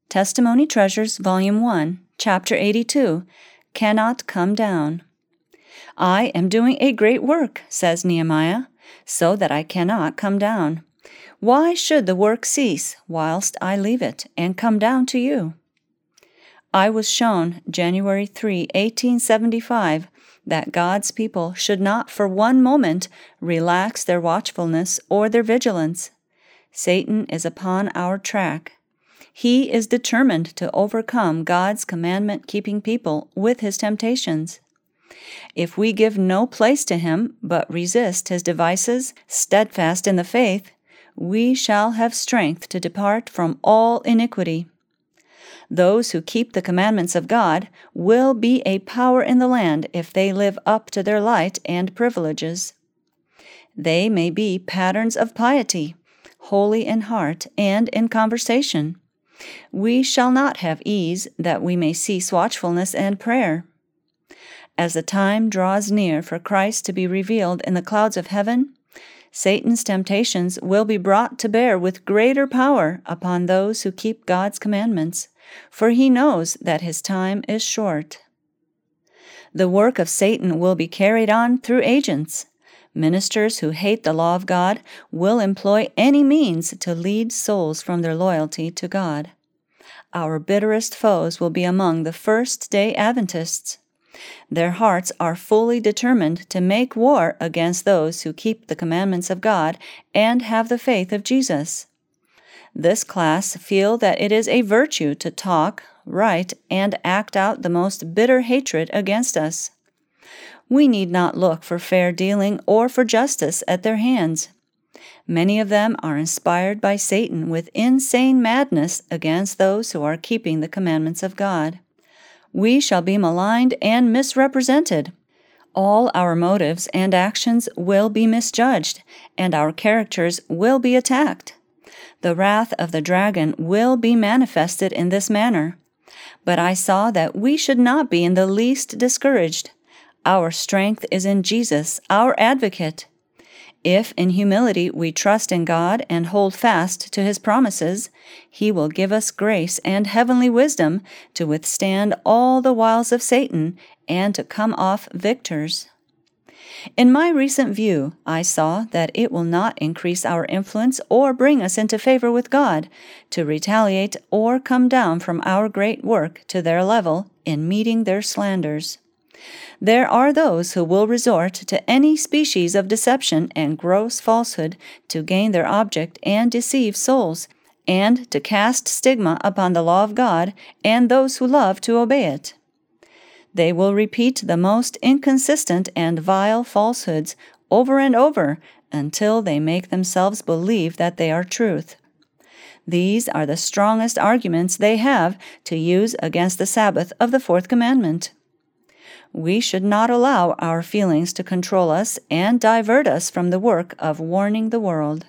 Testimony Treasures, Volume 1, Chapter 82, Cannot Come Down. I am doing a great work, says Nehemiah, so that I cannot come down. Why should the work cease whilst I leave it and come down to you? I was shown, January 3, 1875, that God's people should not for one moment relax their watchfulness or their vigilance. Satan is upon our track. He is determined to overcome God's commandment-keeping people with his temptations. If we give no place to him, but resist his devices, steadfast in the faith, we shall have strength to depart from all iniquity. Those who keep the commandments of God will be a power in the land if they live up to their light and privileges. They may be patterns of piety, holy in heart and in conversation. We shall not have ease that we may cease watchfulness and prayer. As the time draws near for Christ to be revealed in the clouds of heaven, Satan's temptations will be brought to bear with greater power upon those who keep God's commandments, for he knows that his time is short. The work of Satan will be carried on through agents. Ministers who hate the law of God will employ any means to lead souls from their loyalty to God. Our bitterest foes will be among the first-day Adventists. Their hearts are fully determined to make war against those who keep the commandments of God and have the faith of Jesus. This class feel that it is a virtue to talk, write, and act out the most bitter hatred against us. We need not look for fair dealing or for justice at their hands. Many of them are inspired by Satan with insane madness against those who are keeping the commandments of God. We shall be maligned and misrepresented. All our motives and actions will be misjudged, and our characters will be attacked. The wrath of the dragon will be manifested in this manner. But I saw that we should not be in the least discouraged. Our strength is in Jesus, our advocate. If in humility we trust in God and hold fast to his promises, he will give us grace and heavenly wisdom to withstand all the wiles of Satan and to come off victors. In my recent view, I saw that it will not increase our influence or bring us into favor with God to retaliate or come down from our great work to their level in meeting their slanders. There are those who will resort to any species of deception and gross falsehood to gain their object and deceive souls, and to cast stigma upon the law of God and those who love to obey it. They will repeat the most inconsistent and vile falsehoods over and over until they make themselves believe that they are truth. These are the strongest arguments they have to use against the Sabbath of the fourth commandment. We should not allow our feelings to control us and divert us from the work of warning the world.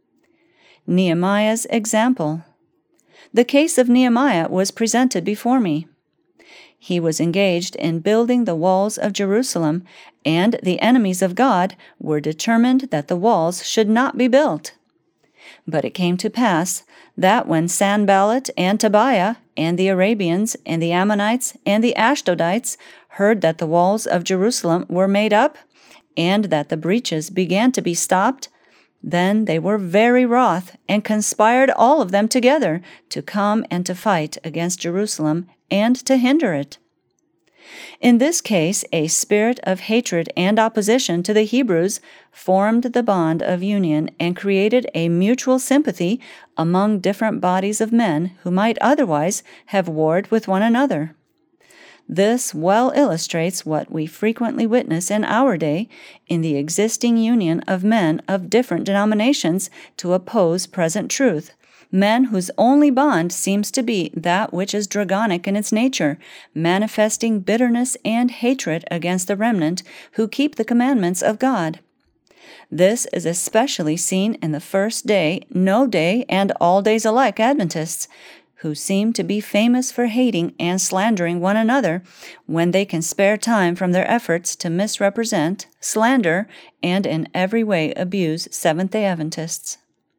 Nehemiah's example. The case of Nehemiah was presented before me. He was engaged in building the walls of Jerusalem, and the enemies of God were determined that the walls should not be built. But it came to pass that when Sanballat and Tobiah and the Arabians and the Ammonites and the Ashdodites heard that the walls of Jerusalem were made up, and that the breaches began to be stopped, then they were very wroth, and conspired all of them together to come and to fight against Jerusalem and to hinder it. In this case, a spirit of hatred and opposition to the Hebrews formed the bond of union and created a mutual sympathy among different bodies of men who might otherwise have warred with one another. This well illustrates what we frequently witness in our day in the existing union of men of different denominations to oppose present truth, men whose only bond seems to be that which is draconic in its nature, manifesting bitterness and hatred against the remnant who keep the commandments of God. This is especially seen in the first day, no day, and all days alike Adventists, who seem to be famous for hating and slandering one another when they can spare time from their efforts to misrepresent, slander, and in every way abuse Seventh-day Adventists.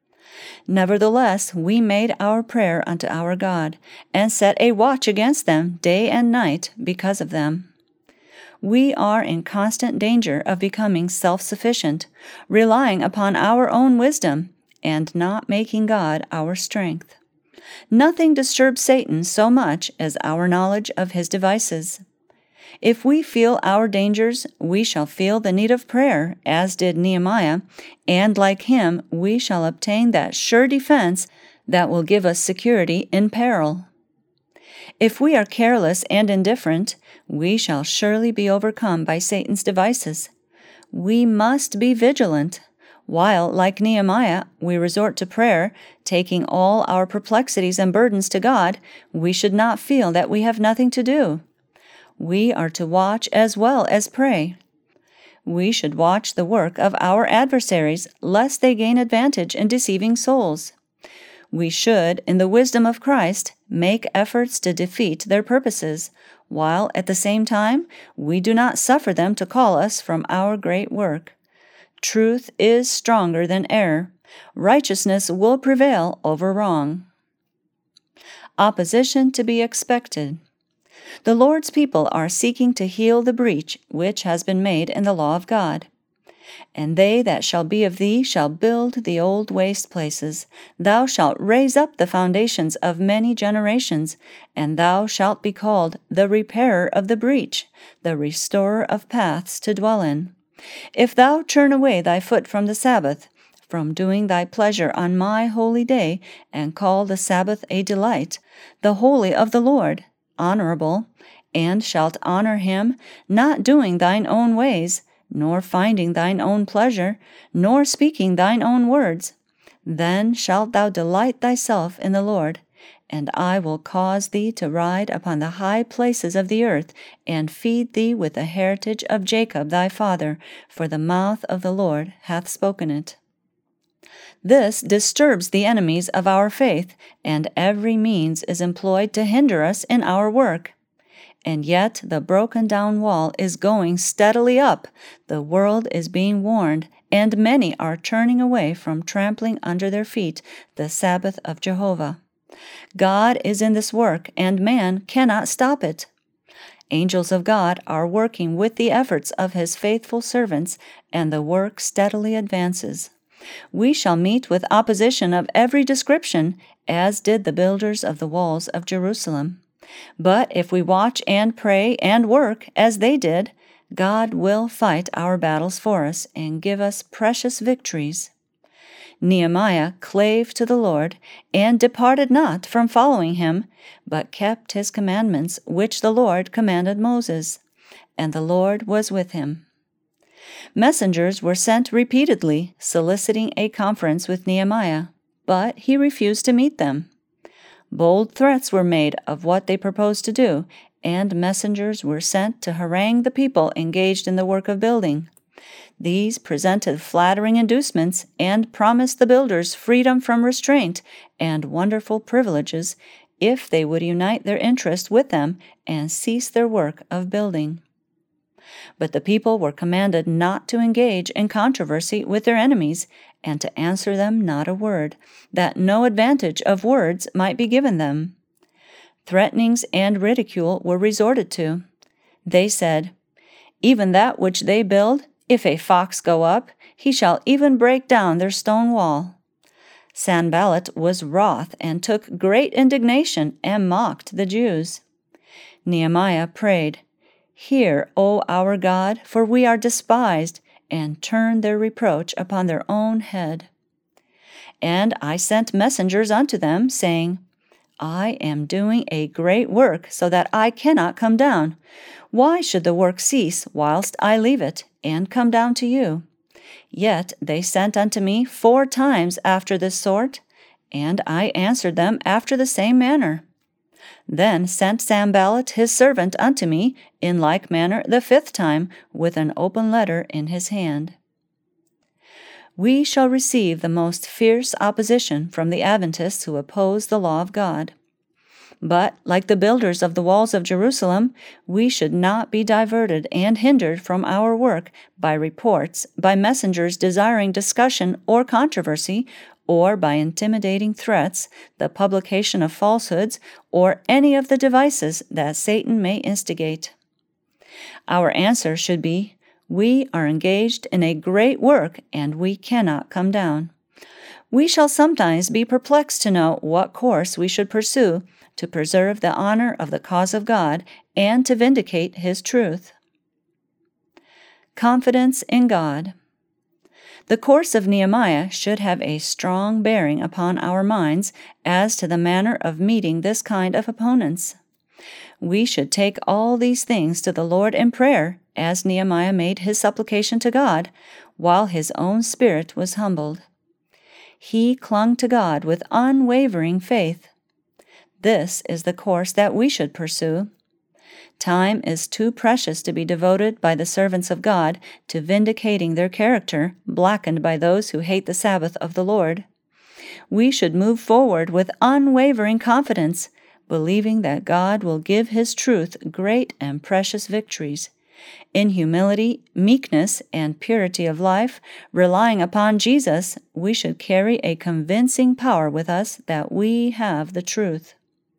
Nevertheless, we made our prayer unto our God, and set a watch against them day and night because of them. We are in constant danger of becoming self-sufficient, relying upon our own wisdom, and not making God our strength. Nothing disturbs Satan so much as our knowledge of his devices. If we feel our dangers, we shall feel the need of prayer, as did Nehemiah, and like him, we shall obtain that sure defense that will give us security in peril. If we are careless and indifferent, we shall surely be overcome by Satan's devices. We must be vigilant. While, like Nehemiah, we resort to prayer, taking all our perplexities and burdens to God, we should not feel that we have nothing to do. We are to watch as well as pray. We should watch the work of our adversaries, lest they gain advantage in deceiving souls. We should, in the wisdom of Christ, make efforts to defeat their purposes, while at the same time we do not suffer them to call us from our great work. Truth is stronger than error. Righteousness will prevail over wrong. Opposition to be expected. The Lord's people are seeking to heal the breach which has been made in the law of God. And they that shall be of thee shall build the old waste places. Thou shalt raise up the foundations of many generations, and thou shalt be called the repairer of the breach, the restorer of paths to dwell in. If thou turn away thy foot from the Sabbath, from doing thy pleasure on my holy day, and call the Sabbath a delight, the holy of the Lord, honorable, and shalt honor him, not doing thine own ways, nor finding thine own pleasure, nor speaking thine own words, then shalt thou delight thyself in the Lord, and I will cause thee to ride upon the high places of the earth, and feed thee with the heritage of Jacob thy father, for the mouth of the Lord hath spoken it. This disturbs the enemies of our faith, and every means is employed to hinder us in our work. And yet the broken down wall is going steadily up, the world is being warned, and many are turning away from trampling under their feet the Sabbath of Jehovah. God is in this work, and man cannot stop it. Angels of God are working with the efforts of his faithful servants, and the work steadily advances. We shall meet with opposition of every description, as did the builders of the walls of Jerusalem. But if we watch and pray and work as they did, God will fight our battles for us and give us precious victories. Nehemiah clave to the Lord, and departed not from following him, but kept his commandments which the Lord commanded Moses. And the Lord was with him. Messengers were sent repeatedly, soliciting a conference with Nehemiah, but he refused to meet them. Bold threats were made of what they proposed to do, and messengers were sent to harangue the people engaged in the work of building. These presented flattering inducements and promised the builders freedom from restraint and wonderful privileges if they would unite their interest with them and cease their work of building. But the people were commanded not to engage in controversy with their enemies, and to answer them not a word, that no advantage of words might be given them. Threatenings and ridicule were resorted to. They said, "Even that which they build, if a fox go up, he shall even break down their stone wall." Sanballat was wroth and took great indignation and mocked the Jews. Nehemiah prayed, "Hear, O our God, for we are despised, and turn their reproach upon their own head." And I sent messengers unto them, saying, I am doing a great work, so that I cannot come down. Why should the work cease whilst I leave it, and come down to you? Yet they sent unto me 4 times after this sort, and I answered them after the same manner. Then sent Sanballat his servant unto me in like manner the 5th time, with an open letter in his hand. We shall receive the most fierce opposition from the Adventists who oppose the law of God. But, like the builders of the walls of Jerusalem, we should not be diverted and hindered from our work by reports, by messengers desiring discussion or controversy, or by intimidating threats, the publication of falsehoods, or any of the devices that Satan may instigate. Our answer should be, we are engaged in a great work and we cannot come down. We shall sometimes be perplexed to know what course we should pursue to preserve the honor of the cause of God and to vindicate His truth. Confidence in God. The course of Nehemiah should have a strong bearing upon our minds as to the manner of meeting this kind of opponents. We should take all these things to the Lord in prayer, as Nehemiah made his supplication to God, while his own spirit was humbled. He clung to God with unwavering faith. This is the course that we should pursue. Time is too precious to be devoted by the servants of God to vindicating their character, blackened by those who hate the Sabbath of the Lord. We should move forward with unwavering confidence, believing that God will give His truth great and precious victories. In humility, meekness, and purity of life, relying upon Jesus, we should carry a convincing power with us that we have the truth.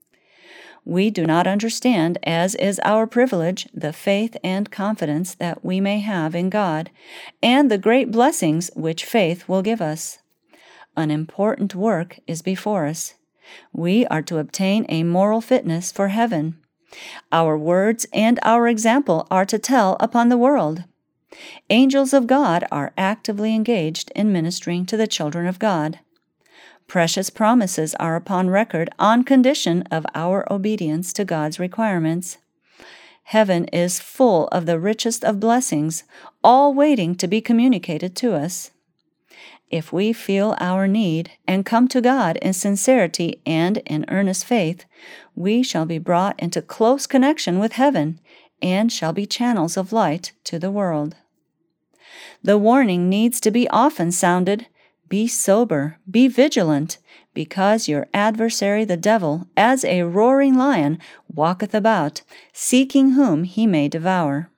We do not understand, as is our privilege, the faith and confidence that we may have in God, and the great blessings which faith will give us. An important work is before us. We are to obtain a moral fitness for heaven. Our words and our example are to tell upon the world. Angels of God are actively engaged in ministering to the children of God. Precious promises are upon record on condition of our obedience to God's requirements. Heaven is full of the richest of blessings, all waiting to be communicated to us. If we feel our need and come to God in sincerity and in earnest faith, we shall be brought into close connection with heaven and shall be channels of light to the world. The warning needs to be often sounded, be sober, be vigilant, because your adversary the devil, as a roaring lion, walketh about, seeking whom he may devour.